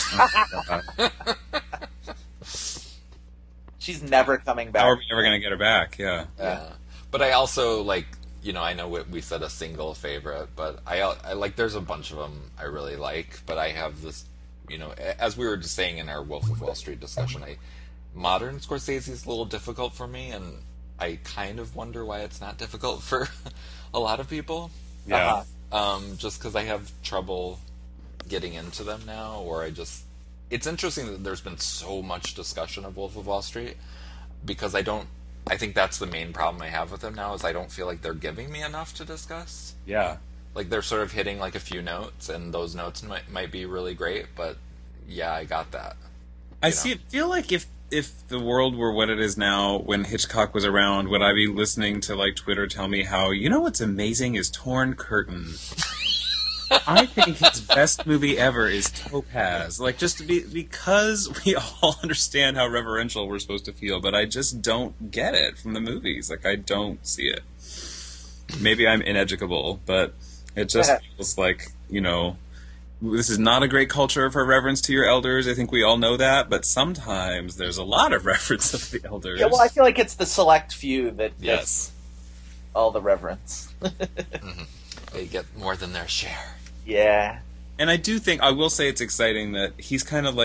She's never coming back. How are we ever going to get her back? Yeah. Yeah. But I also, like, you know, I know we, we said a single favorite, but I, I like, there's a bunch of them I really like, but I have this, you know, as we were just saying in our Wolf of Wall Street discussion, I, modern Scorsese is a little difficult for me, and I kind of wonder why it's not difficult for a lot of people. Yeah. Uh-huh. Um, just because I have trouble getting into them now, or I just... It's interesting that there's been so much discussion of Wolf of Wall Street, because I don't... I think that's the main problem I have with them now, is I don't feel like they're giving me enough to discuss. Yeah. Like, they're sort of hitting, like, a few notes, and those notes might, might be really great, but, yeah, I got that. I You see. know? It feel like if if the world were what it is now, when Hitchcock was around, would I be listening to like Twitter tell me how, you know what's amazing is Torn Curtain. I think his best movie ever is Topaz. Like, just to be, because we all understand how reverential we're supposed to feel, but I just don't get it from the movies. Like, I don't see it. Maybe I'm ineducable, but it just feels like, you know, this is not a great culture for reverence to your elders. I think we all know that, but sometimes there's a lot of reverence of the elders. Yeah, well, I feel like it's the select few that Yes. gets all the reverence. Mm-hmm. They get more than their share. Yeah. And I do think, I will say it's exciting that he's kind of like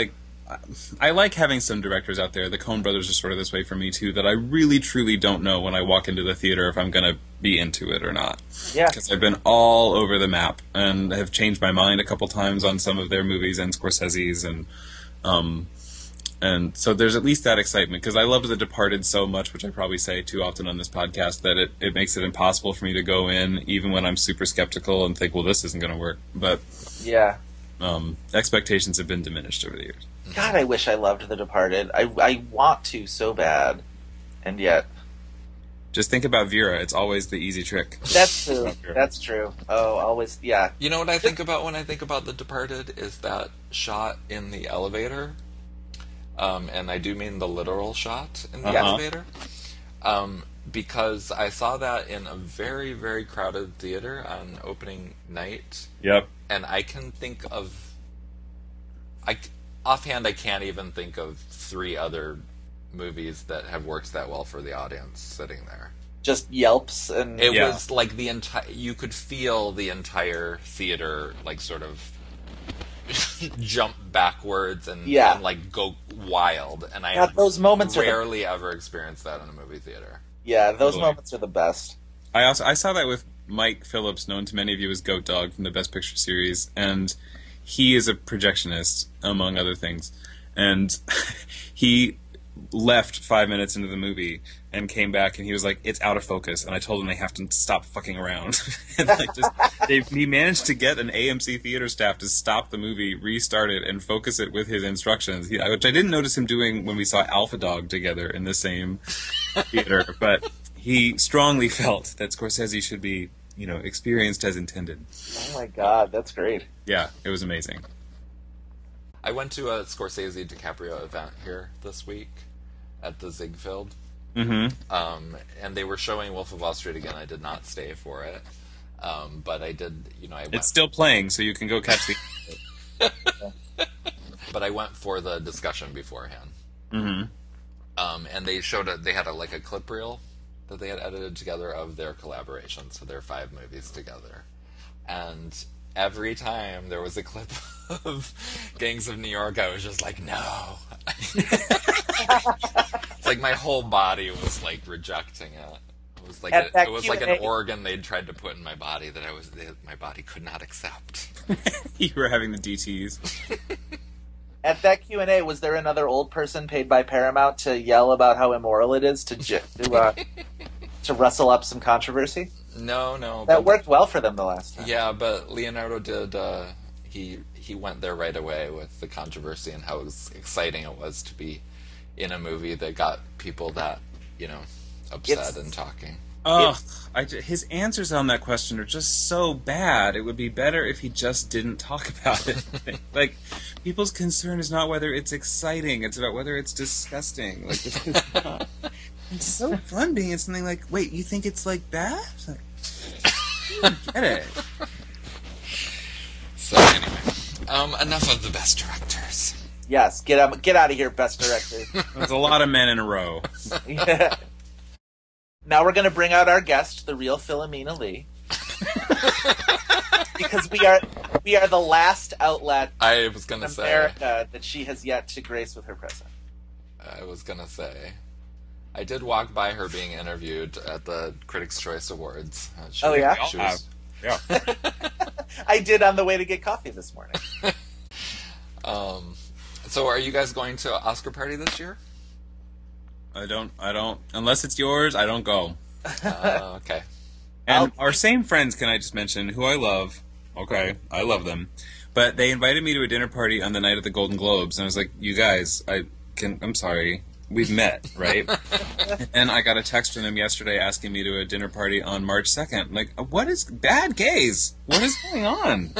I like having some directors out there. The Coen brothers are sort of this way for me too. That I really truly don't know when I walk into the theater if I'm going to be into it or not. Yeah, because I've been all over the map and have changed my mind a couple times on some of their movies and Scorsese's, and um, and so there's at least that excitement because I loved The Departed so much, which I probably say too often on this podcast, that it, it makes it impossible for me to go in even when I'm super skeptical and think, well, this isn't going to work. But yeah. Um, expectations have been diminished over the years. God, I wish I loved The Departed. I, I want to so bad, and yet... Just think about Vera. It's always the easy trick. That's true. That's true. Oh, always, yeah. You know what I think about when I think about The Departed is that shot in the elevator, um, and I do mean the literal shot in the uh-huh. elevator, um, because I saw that in a very, very crowded theater on opening night. Yep. And I can think of, I offhand I can't even think of three other movies that have worked that well for the audience sitting there. Just yelps and it yeah. was like the entire. You could feel the entire theater like sort of jump backwards and, yeah. and like go wild. And I God, those moments rarely are the... ever experienced that in a movie theater. Yeah, those Totally. moments are the best. I also I saw that with Mike Phillips, known to many of you as Goat Dog from the Best Picture series, and he is a projectionist, among other things. And he left five minutes into the movie and came back, and he was like, "It's out of focus." And I told him they have to stop fucking around. and like just, they, he managed to get an A M C theater staff to stop the movie, restart it, and focus it with his instructions, he, which I didn't notice him doing when we saw Alpha Dog together in the same theater. But he strongly felt that Scorsese should be, you know, experienced as intended. Oh my God, that's great. Yeah, it was amazing. I went to a Scorsese DiCaprio event here this week at the Ziegfeld. Mm-hmm. Um, and they were showing Wolf of Wall Street again. I did not stay for it. Um, but I did, you know, I went. It's still playing, so you can go catch the... But I went for the discussion beforehand. Mm-hmm. Um, and they showed, a, they had a, like a clip reel that they had edited together of their collaboration, so their five movies together. And every time there was a clip of Gangs of New York, I was just like, no. It's like my whole body was like rejecting it. It was like a, it was like an organ they'd tried to put in my body that I was that my body could not accept. You were having the D Ts. At that Q and A, was there another old person paid by Paramount to yell about how immoral it is to to, uh, to rustle up some controversy? No, no. That worked well for them the last time. Yeah, but Leonardo did. Uh, he he went there right away with the controversy and how exciting it was to be in a movie that got people that, you know, upset It's- and talking. Oh, I, ju- his answers on that question are just so bad. It would be better if he just didn't talk about it. Like, people's concern is not whether it's exciting; it's about whether it's disgusting. Like, it's, just not. It's so fun being in something like, wait, you think it's like bad? It's like, I don't get it. So anyway, um, enough of the best directors. Yes, get out, get out of here, best director. There's a lot of men in a row. Yeah. Now we're going to bring out our guest, the real Philomena Lee, because we are we are the last outlet I was in gonna say. America that she has yet to grace with her presence. I was gonna say. I did walk by her being interviewed at the Critics' Choice Awards. Uh, she- Oh, yeah? she was- Yeah. I did on the way to get coffee this morning. um, so, are you guys going to Oscar party this year? I don't. I don't. Unless it's yours, I don't go. Uh, okay. And I'll- our same friends, can I just mention, who I love. Okay, I love them. But they invited me to a dinner party on the night of the Golden Globes, and I was like, you guys, I can. I'm sorry. We've met, right? And I got a text from them yesterday asking me to a dinner party on March second. I'm like, what is... Bad gays? What is going on?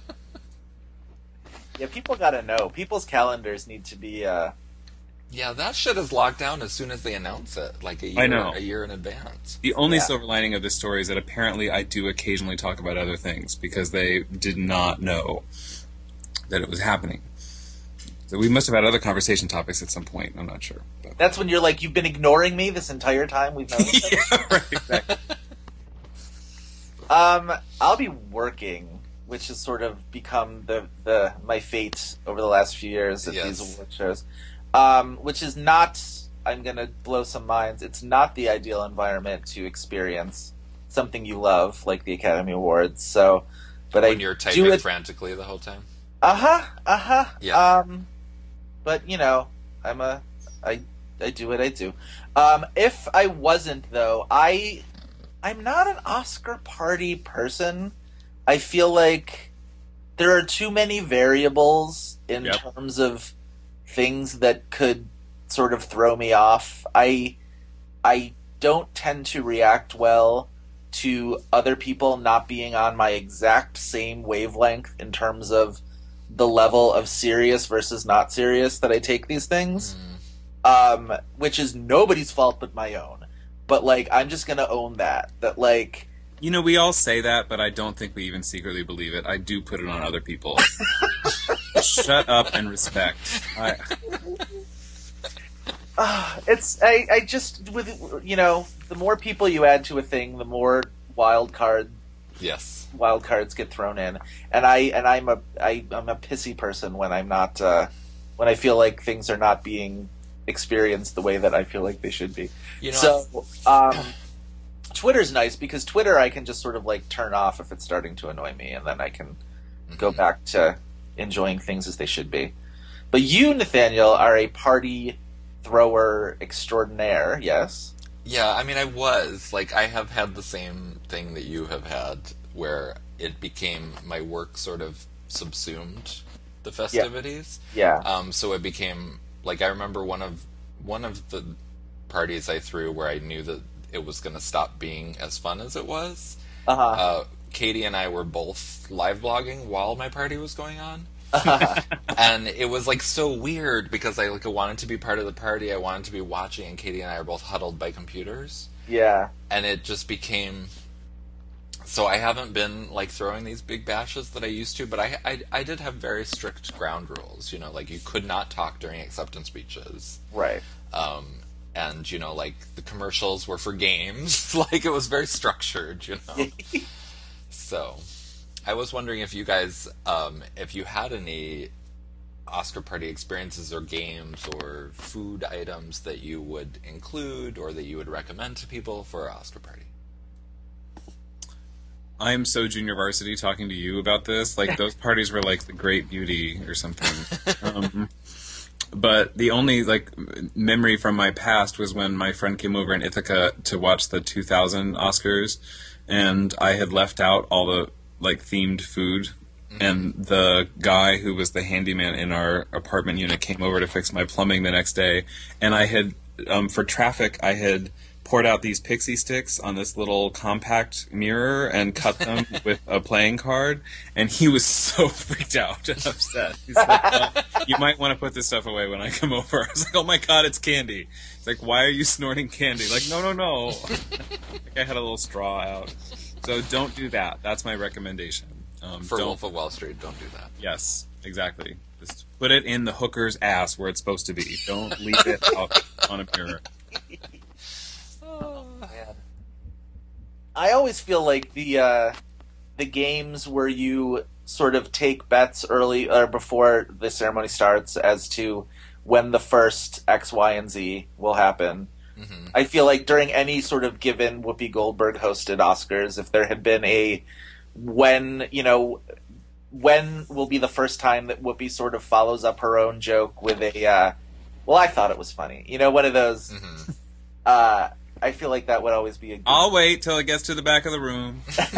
Yeah, people got to know. People's calendars need to be... Uh... Yeah, that shit is locked down as soon as they announce it, like a year, I know. a year in advance. The only Yeah. silver lining of this story is that apparently I do occasionally talk about other things because they did not know that it was happening. So we must have had other conversation topics at some point. I'm not sure. But. That's when you're like, you've been ignoring me this entire time we've known each other? Yeah, right, exactly. Um, I'll be working which has sort of become the, the my fate over the last few years at Yes. these award shows. Um, which is not, I'm going to blow some minds, it's not the ideal environment to experience something you love, like the Academy Awards. So, but when I you're do typing it. frantically the whole time. Uh huh. Uh huh. Yeah. Um, but you know, I'm a, I, I do what I do. Um, if I wasn't though, I, I'm not an Oscar party person. I feel like there are too many variables in Yep. terms of things that could sort of throw me off. I, I don't tend to react well to other people not being on my exact same wavelength in terms of the level of serious versus not serious that I take these things, um, which is nobody's fault but my own. But like, I'm just gonna own that. That like, You know, we all say that, but I don't think we even secretly believe it. I do put it on other people. Shut up and respect. I, uh, it's I, I just with you know, the more people you add to a thing, the more wild card Yes. wild cards get thrown in, and I and I'm a I, I'm a pissy person when I'm not uh, when I feel like things are not being experienced the way that I feel like they should be. You know, So, um, Twitter's nice because Twitter I can just sort of like turn off if it's starting to annoy me, and then I can go Mhm. back to enjoying things as they should be. But you, Nathaniel, are a party thrower extraordinaire. Yes. Yeah, I mean, I was. Like, I have had the same thing that you have had, where it became my work sort of subsumed the festivities. Yeah. Um, so it became, like, I remember one of one of the parties I threw where I knew that it was going to stop being as fun as it was. Uh huh. Uh, Katie and I were both live blogging while my party was going on. And it was like so weird because I like I wanted to be part of the party, I wanted to be watching, and Katie and I are both huddled by computers, Yeah. and it just became. So I haven't been like throwing these big bashes that I used to, but I I, I did have very strict ground rules. You know, like you could not talk during acceptance speeches, Right. um, and you know, like the commercials were for games. Like it was very structured. You know, so. I was wondering if you guys, um, if you had any Oscar party experiences or games or food items that you would include or that you would recommend to people for an Oscar party. I am so junior varsity talking to you about this. Like, those parties were like the Great Beauty or something. Um, but the only, like, memory from my past was when my friend came over in Ithaca to watch the two thousand Oscars, and I had left out all the, like, themed food. And the guy who was the handyman in our apartment unit came over to fix my plumbing the next day. And I had, um, for traffic, I had poured out these pixie sticks on this little compact mirror and cut them with a playing card. And he was so freaked out and upset. He's like, uh, you might want to put this stuff away when I come over. I was like, oh my God, it's candy. He's like, why are you snorting candy? Like, no, no, no. Like, I had a little straw out. So don't do that. That's my recommendation. Um, For don't, Wolf of Wall Street, don't do that. Yes, exactly. Just put it in the hooker's ass where it's supposed to be. Don't leave it out on a mirror. Oh, man. I always feel like the uh, the games where you sort of take bets early or before the ceremony starts as to when the first X, Y, and Z will happen. Mm-hmm. I feel like during any sort of given Whoopi Goldberg hosted Oscars, if there had been a when, you know, when will be the first time that Whoopi sort of follows up her own joke with a, uh, well, I thought it was funny. You know, one of those, Mm-hmm. uh, I feel like that would always be a good... I'll wait till it gets to the back of the room.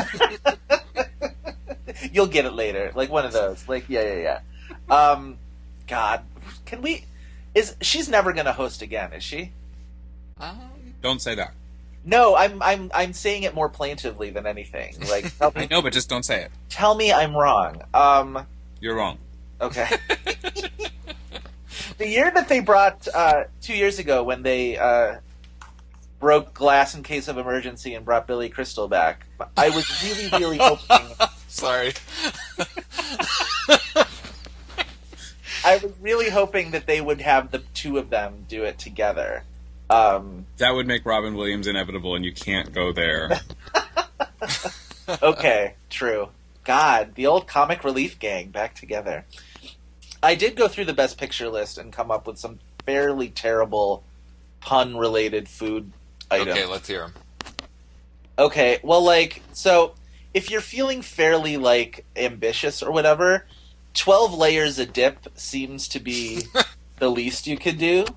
You'll get it later. Like one of those. Like, yeah, yeah, yeah. Um, God, can we... Is She's never going to host again, is she? Um, Don't say that. No, I'm I'm I'm saying it more plaintively than anything. Like, tell I me, know, but just don't say it. tell me I'm wrong. Um, You're wrong. okay. The year that they brought, uh, two years ago when they uh, broke glass in case of emergency and brought Billy Crystal back, I was really, really hoping... sorry. I was really hoping that they would have the two of them do it together. Um, That would make Robin Williams inevitable, and you can't go there. okay, true. God, the old comic relief gang back together. I did go through the Best Picture list and come up with some fairly terrible pun-related food items. Okay, let's hear them. Okay, well, like, so if you're feeling fairly, like, ambitious or whatever, twelve layers of dip seems to be the least you could do.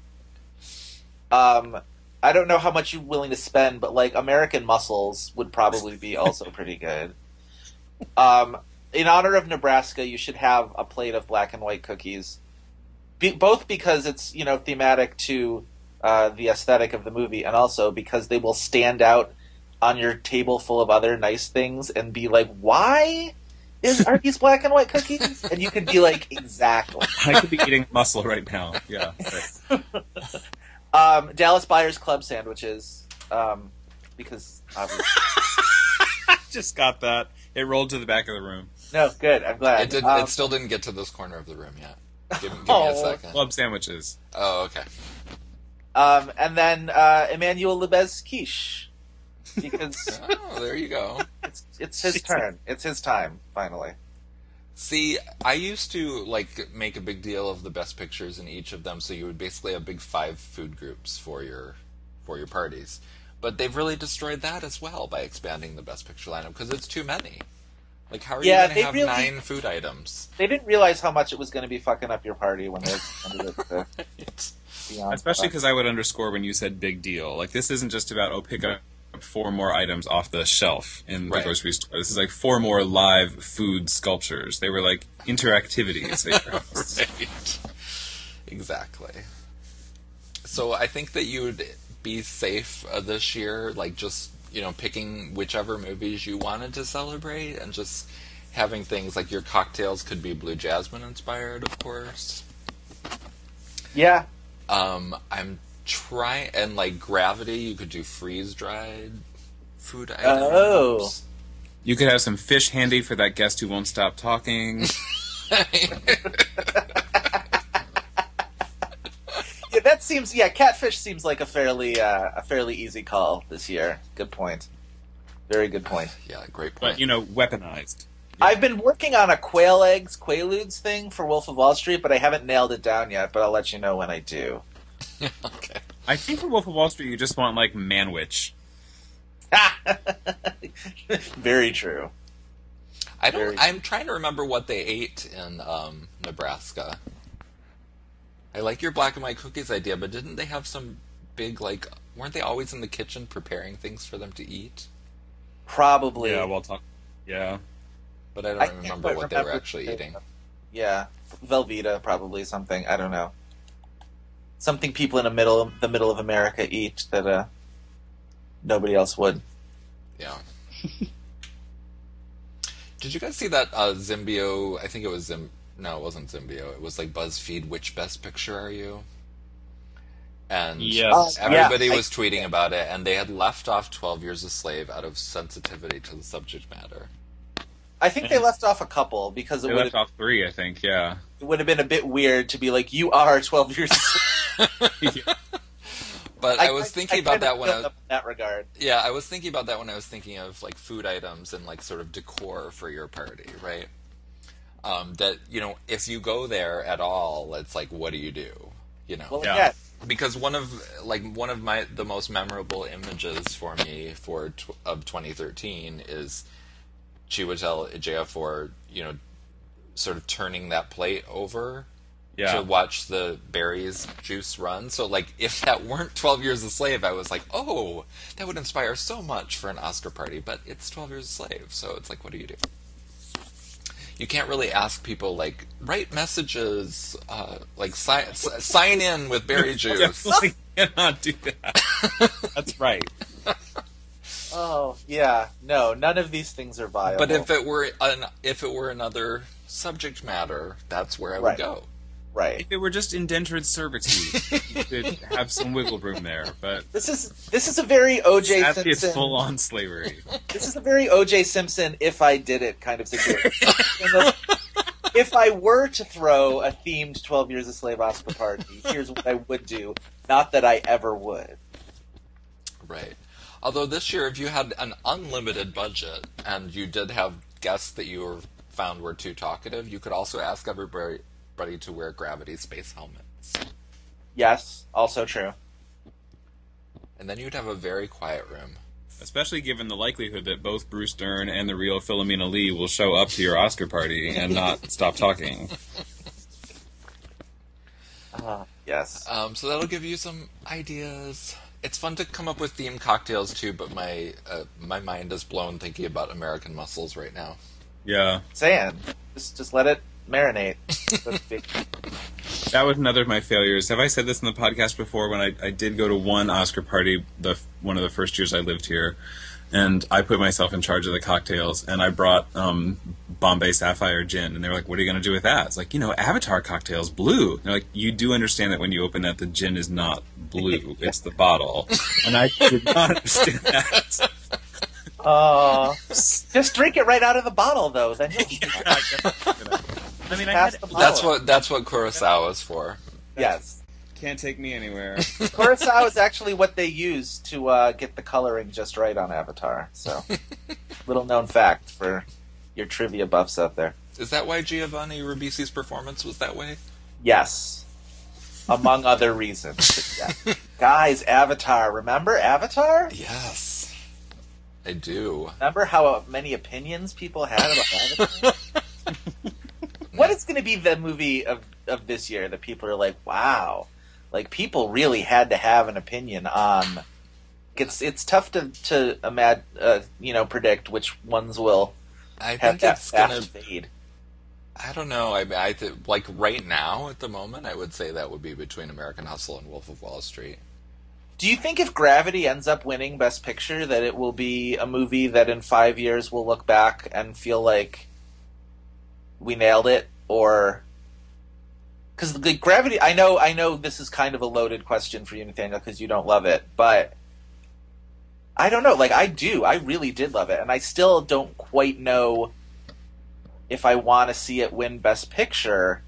Um, I don't know how much you're willing to spend, but, like, American mussels would probably be also pretty good. Um, in honor of Nebraska, you should have a plate of black and white cookies. Be- both because it's, you know, thematic to uh, the aesthetic of the movie, and also because they will stand out on your table full of other nice things and be like, why is are these black and white cookies? And you could be like, exactly. I could be eating mussel right now. Yeah. Right. um, Dallas Buyers Club sandwiches, um, because obviously. Just got that. It rolled to the back of the room. No, good. I'm glad. It, did, um, it still didn't get to this corner of the room yet. Give, give me Oh. a second. Club sandwiches. Oh, okay. Um, and then uh, Emmanuel Lubez quiche, because Oh, there you go. it's it's his turn. It's his time finally. See, I used to like make a big deal of the best pictures in each of them, so you would basically have big five food groups for your for your parties. But they've really destroyed that as well by expanding the best picture lineup because it's too many. Like, how are Yeah, you going they to have really- nine food items? They didn't realize how much it was going to be fucking up your party when they expanded it to It's- beyond. Especially because I would underscore when you said big deal. Like, this isn't just about, oh, pick up four more items off the shelf in the Right. grocery store. This is like four more live food sculptures. They were like interactivities at your house. Right. Exactly. So I think that you would be safe uh, this year, like just, you know, picking whichever movies you wanted to celebrate and just having things like your cocktails could be Blue Jasmine inspired, of course. Yeah, Um, I'm trying, and like Gravity, you could do freeze dried food items. Oh. You could have some fish handy for that guest who won't stop talking. yeah, that seems. Yeah, catfish seems like a fairly uh, a fairly easy call this year. Good point. Very good point. Yeah, great point. But, you know, weaponized. I've been working on a quail eggs, quaaludes thing for Wolf of Wall Street, but I haven't nailed it down yet. But I'll let you know when I do. Okay. I think for Wolf of Wall Street, you just want, like, Manwich. Very true. I don't. Very- I'm trying to remember what they ate in um, Nebraska. I like your black and white cookies idea, but didn't they have some big like? Weren't they always in the kitchen preparing things for them to eat? Probably. Yeah, well, talk. Yeah. But I don't I can't remember quite what they were remember. actually eating. Yeah, Velveeta probably something. I don't know. Something people in the middle the middle of America eat that uh, nobody else would. Yeah. Did you guys see that uh, Zimbio? I think it was Zim. No, it wasn't Zimbio. It was like BuzzFeed. Which best picture are you? And Yes. Oh, yeah, everybody I- was tweeting about it, and they had left off twelve Years a Slave out of sensitivity to the subject matter. I think they left off a couple because it They would left off three, I think, yeah. it would have been a bit weird to be like, you are twelve years old. But I, was thinking I about kind of that when feel I them in that regard. yeah, I was thinking about that when I was thinking of like food items and like sort of decor for your party, right? Um, that you know, if you go there at all, it's like, what do you do? You know, Well, Yeah. yeah. because one of like one of my the most memorable images for me for tw- of twenty thirteen is Chiwetel Ejiofor, you know, sort of turning that plate over Yeah. to watch the berries juice run. So like if that weren't twelve Years a Slave, I was like, oh, that would inspire so much for an Oscar party, but it's twelve Years a Slave. So it's like, what do you do? You can't really ask people like write messages, uh, like sign s- sign in with berry juice. Definitely cannot do that. That's right. Oh, yeah. No, none of these things are viable. But if it were an if it were another subject matter, that's where I would Right. go. right. If it were just indentured servitude, you could have some wiggle room there. But This is this is a very O J sadly, it's Simpson. full on slavery. This is a very O J Simpson if I did it kind of situation. You know, if I were to throw a themed twelve Years a Slave Oscar party, here's what I would do. Not that I ever would. Right. Although this year, if you had an unlimited budget and you did have guests that you were, found were too talkative, you could also ask everybody to wear gravity space helmets. Yes, also true. And then you'd have a very quiet room. Especially given the likelihood that both Bruce Dern and the real Philomena Lee will show up to your Oscar party and not stop talking. Uh, yes. Um, so that'll give you some ideas. It's fun to come up with themed cocktails too, but my uh, my mind is blown thinking about American Muscles right now. Yeah. Saying, just just let it marinate. So to speak. That was another of my failures. Have I said this in the podcast before? When I, I did go to one Oscar party, the one of the first years I lived here, and I put myself in charge of the cocktails, and I brought um, Bombay Sapphire gin, and they were like, "What are you going to do with that?" It's like, you know, Avatar cocktails, blue. And they're like, you do understand that when you open that, the gin is not blue; it's the bottle. And I did not understand that. Uh, just drink it right out of the bottle, though. Then you'll be I mean, I Pass had, the bottle. That's what that's what Kurosawa is for. yes. can't take me anywhere. Curacao is actually what they use to uh, get the coloring just right on Avatar. So, little known fact for your trivia buffs out there. Is that why Giovanni Ribisi's performance was that way? Yes, among other reasons. Yeah. Guys, Avatar. Remember Avatar? Yes, I do. Remember how many opinions people had about Avatar? What is going to be the movie of, of this year that people are like, wow, like people really had to have an opinion on? It's it's tough to to imagine, uh, you know, predict which ones will I have think that it's fast gonna. fade. I don't know. I, I th- like right now at the moment, I would say that would be between American Hustle and Wolf of Wall Street. Do you think if Gravity ends up winning Best Picture, that it will be a movie that in five years we'll look back and feel like we nailed it, or because the Gravity? I know, I know, this is kind of a loaded question for you, Nathaniel, because you don't love it, but I don't know. Like I do, I really did love it, and I still don't quite know if I want to see it win Best Picture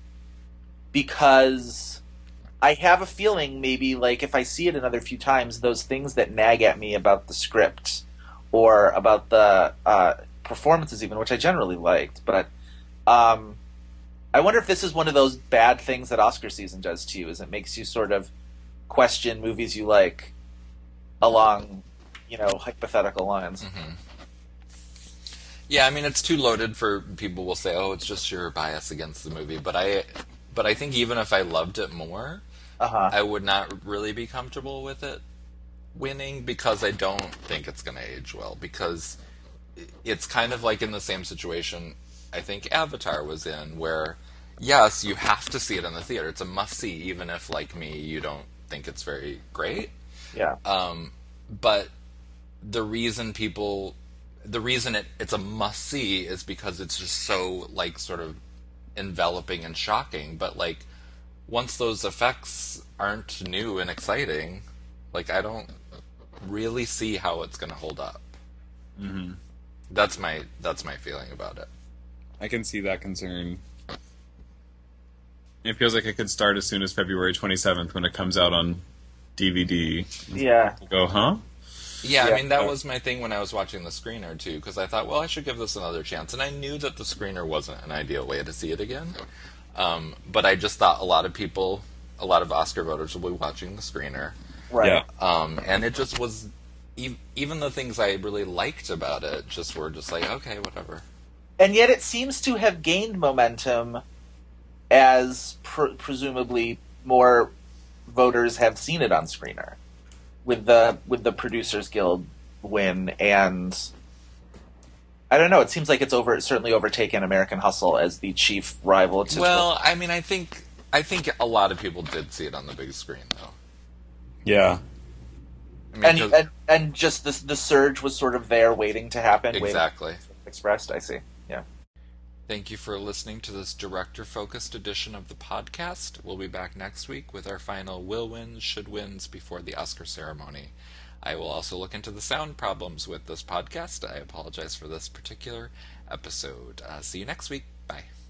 because I have a feeling maybe like if I see it another few times, those things that nag at me about the script or about the uh, performances, even, which I generally liked, but. Um, I wonder if this is one of those bad things that Oscar season does to you, is it makes you sort of question movies you like along, you know, hypothetical lines. Mm-hmm. Yeah, I mean, it's too loaded for people will say, oh, it's just your bias against the movie. But I, but I think even if I loved it more, Uh-huh. I would not really be comfortable with it winning because I don't think it's going to age well. Because it's kind of like in the same situation I think Avatar was in, where, yes, you have to see it in the theater. It's a must-see, even if, like me, you don't think it's very great. Yeah. Um, but the reason people, the reason it, it's a must-see is because it's just so, like, sort of enveloping and shocking. But, like, once those effects aren't new and exciting, like, I don't really see how it's going to hold up. Mm-hmm. That's my that's my feeling about it. I can see that concern. It feels like it could start as soon as February twenty-seventh when it comes out on D V D. Yeah. Go, huh? Yeah, Yeah. I mean, that was my thing when I was watching the screener, too, because I thought, well, I should give this another chance. And I knew that the screener wasn't an ideal way to see it again. Um, but I just thought a lot of people, a lot of Oscar voters will be watching the screener. Right. Yeah. Um, and it just was, e- even the things I really liked about it just were just like, okay, whatever. And yet it seems to have gained momentum as pr- presumably more voters have seen it on screener, with the with the Producers Guild win, and I don't know. It seems like it's over certainly overtaken American Hustle as the chief rival to. Well, I mean, I think I think a lot of people did see it on the big screen, though. Yeah. I mean, and, 'cause- and and just the the surge was sort of there, waiting to happen. exactly. Waiting, expressed. I see. Yeah. Thank you for listening to this director-focused edition of the podcast. We'll be back next week with our final will wins, should wins before the Oscar ceremony. I will also look into the sound problems with this podcast. I apologize for this particular episode. Uh, see you next week. Bye.